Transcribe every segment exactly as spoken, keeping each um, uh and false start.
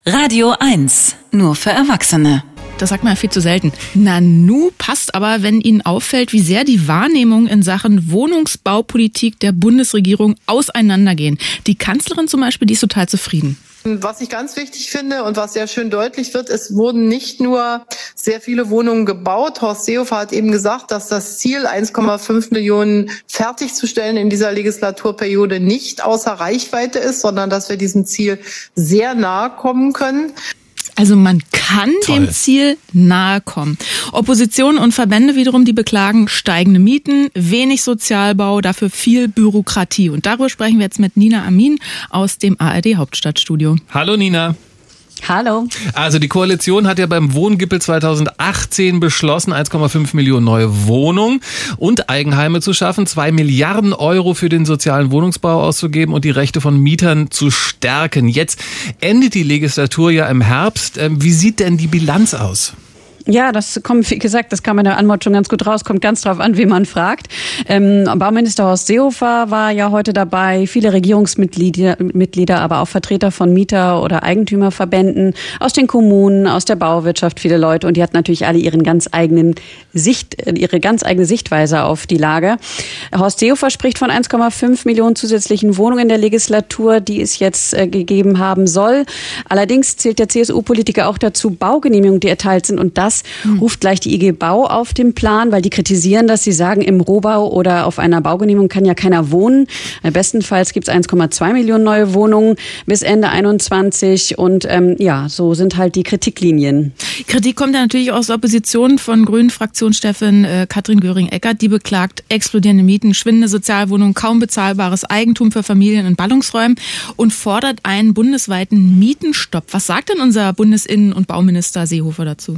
Radio eins, nur für Erwachsene. Das sagt man ja viel zu selten. Nanu passt aber, wenn Ihnen auffällt, wie sehr die Wahrnehmungen in Sachen Wohnungsbaupolitik der Bundesregierung auseinandergehen. Die Kanzlerin zum Beispiel, die ist total zufrieden. Was ich ganz wichtig finde und was sehr schön deutlich wird, es wurden nicht nur sehr viele Wohnungen gebaut. Horst Seehofer hat eben gesagt, dass das Ziel, eins Komma fünf Millionen fertigzustellen in dieser Legislaturperiode, nicht außer Reichweite ist, sondern dass wir diesem Ziel sehr nahe kommen können. Also man kann Toll. dem Ziel nahe kommen. Opposition und Verbände wiederum, die beklagen steigende Mieten, wenig Sozialbau, dafür viel Bürokratie. Und darüber sprechen wir jetzt mit Nina Amin aus dem A R D Hauptstadtstudio. Hallo Nina. Hallo. Also die Koalition hat ja beim Wohngipfel zweitausendachtzehn beschlossen, eins Komma fünf Millionen neue Wohnungen und Eigenheime zu schaffen, zwei Milliarden Euro für den sozialen Wohnungsbau auszugeben und die Rechte von Mietern zu stärken. Jetzt endet die Legislatur ja im Herbst. Wie sieht denn die Bilanz aus? Ja, das kommt, wie gesagt, das kam in der Antwort schon ganz gut raus. Kommt ganz drauf an, wen man fragt. Ähm, Bauminister Horst Seehofer war ja heute dabei, viele Regierungsmitglieder, Mitglieder, aber auch Vertreter von Mieter- oder Eigentümerverbänden aus den Kommunen, aus der Bauwirtschaft, viele Leute. Und die hatten natürlich alle ihren ganz eigenen Sicht, ihre ganz eigene Sichtweise auf die Lage. Horst Seehofer spricht von eins Komma fünf Millionen zusätzlichen Wohnungen in der Legislatur, die es jetzt äh, gegeben haben soll. Allerdings zählt der C S U-Politiker auch dazu Baugenehmigungen, die erteilt sind. Und das ruft gleich die I G Bau auf den Plan, weil die kritisieren das. Sie sagen, im Rohbau oder auf einer Baugenehmigung kann ja keiner wohnen. Bestenfalls gibt es eins Komma zwei Millionen neue Wohnungen bis Ende einundzwanzig. Und ähm, ja, so sind halt die Kritiklinien. Kritik kommt ja natürlich aus der Opposition von Grünen-Fraktionschefin äh, Katrin Göring-Eckardt. Die beklagt explodierende Mieten, schwindende Sozialwohnungen, kaum bezahlbares Eigentum für Familien in Ballungsräumen und fordert einen bundesweiten Mietenstopp. Was sagt denn unser Bundesinnen- und Bauminister Seehofer dazu?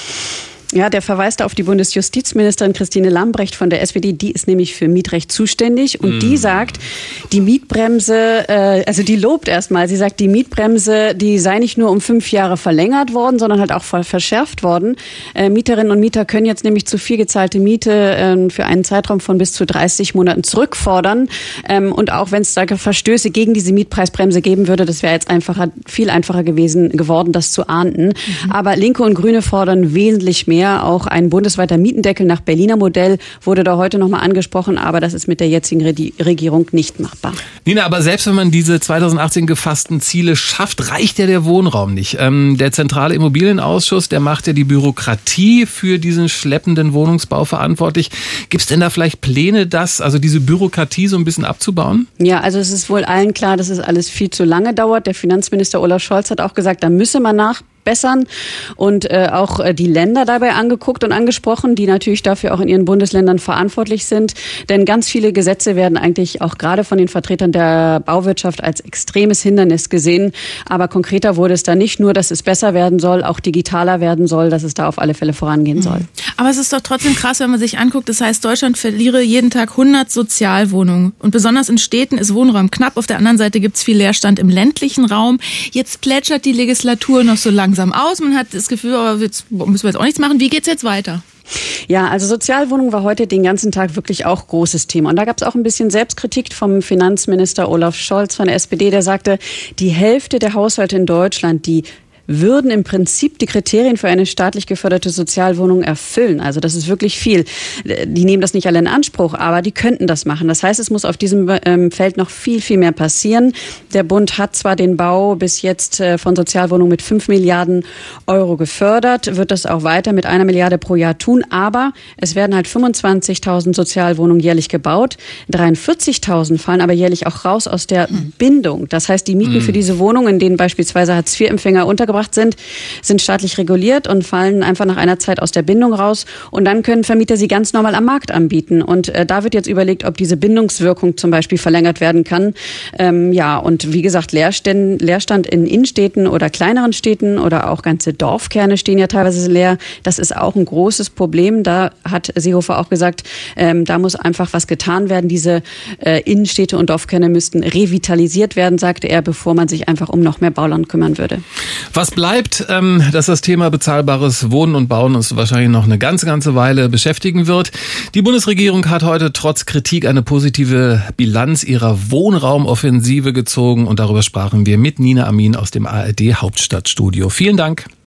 Ja, der verweist auf die Bundesjustizministerin Christine Lambrecht von der S P D. Die ist nämlich für Mietrecht zuständig. Und mm. die sagt, die Mietbremse, äh, also die lobt erstmal, sie sagt, die Mietbremse, die sei nicht nur um fünf Jahre verlängert worden, sondern halt auch verschärft worden. Äh, Mieterinnen und Mieter können jetzt nämlich zu viel gezahlte Miete äh, für einen Zeitraum von bis zu dreißig Monaten zurückfordern. Ähm, und auch wenn es da Verstöße gegen diese Mietpreisbremse geben würde, das wäre jetzt einfacher, viel einfacher gewesen geworden, das zu ahnden. Mhm. Aber Linke und Grüne fordern wesentlich mehr. Auch ein bundesweiter Mietendeckel nach Berliner Modell wurde da heute nochmal angesprochen, aber das ist mit der jetzigen Regierung nicht machbar. Nina, aber selbst wenn man diese zweitausendachtzehn gefassten Ziele schafft, reicht ja der Wohnraum nicht. Ähm, der Zentrale Immobilienausschuss, der macht ja die Bürokratie für diesen schleppenden Wohnungsbau verantwortlich. Gibt es denn da vielleicht Pläne, das, also diese Bürokratie so ein bisschen abzubauen? Ja, also es ist wohl allen klar, dass es alles viel zu lange dauert. Der Finanzminister Olaf Scholz hat auch gesagt, da müsse man nach bessern und äh, auch äh, die Länder dabei angeguckt und angesprochen, die natürlich dafür auch in ihren Bundesländern verantwortlich sind. Denn ganz viele Gesetze werden eigentlich auch gerade von den Vertretern der Bauwirtschaft als extremes Hindernis gesehen. Aber konkreter wurde es da nicht nur, dass es besser werden soll, auch digitaler werden soll, dass es da auf alle Fälle vorangehen soll. Aber es ist doch trotzdem krass, wenn man sich anguckt, das heißt, Deutschland verliere jeden Tag hundert Sozialwohnungen. Und besonders in Städten ist Wohnraum knapp. Auf der anderen Seite gibt es viel Leerstand im ländlichen Raum. Jetzt plätschert die Legislatur noch so langsam aus. Man hat das Gefühl, oh, jetzt müssen wir jetzt auch nichts machen. Wie geht's jetzt weiter? Ja, also Sozialwohnung war heute den ganzen Tag wirklich auch großes Thema. Und da gab es auch ein bisschen Selbstkritik vom Finanzminister Olaf Scholz von der S P D. Der sagte, die Hälfte der Haushalte in Deutschland, die würden im Prinzip die Kriterien für eine staatlich geförderte Sozialwohnung erfüllen. Also das ist wirklich viel. Die nehmen das nicht alle in Anspruch, aber die könnten das machen. Das heißt, es muss auf diesem ähm, Feld noch viel, viel mehr passieren. Der Bund hat zwar den Bau bis jetzt äh, von Sozialwohnungen mit fünf Milliarden Euro gefördert, wird das auch weiter mit einer Milliarde pro Jahr tun, aber es werden halt fünfundzwanzigtausend Sozialwohnungen jährlich gebaut. dreiundvierzigtausend fallen aber jährlich auch raus aus der mhm. Bindung. Das heißt, die Mieten mhm. für diese Wohnungen, in denen beispielsweise Hartz vier Empfänger untergebracht sind, sind staatlich reguliert und fallen einfach nach einer Zeit aus der Bindung raus. Und dann können Vermieter sie ganz normal am Markt anbieten. Und äh, da wird jetzt überlegt, ob diese Bindungswirkung zum Beispiel verlängert werden kann. Ähm, ja, und wie gesagt, Leerstand, Leerstand in Innenstädten oder kleineren Städten oder auch ganze Dorfkerne stehen ja teilweise leer. Das ist auch ein großes Problem. Da hat Seehofer auch gesagt, ähm, da muss einfach was getan werden. Diese äh, Innenstädte und Dorfkerne müssten revitalisiert werden, sagte er, bevor man sich einfach um noch mehr Bauland kümmern würde. Was bleibt, ähm, dass das Thema bezahlbares Wohnen und Bauen uns wahrscheinlich noch eine ganze, ganze Weile beschäftigen wird. Die Bundesregierung hat heute trotz Kritik eine positive Bilanz ihrer Wohnraumoffensive gezogen und darüber sprachen wir mit Nina Amin aus dem A R D Hauptstadtstudio. Vielen Dank.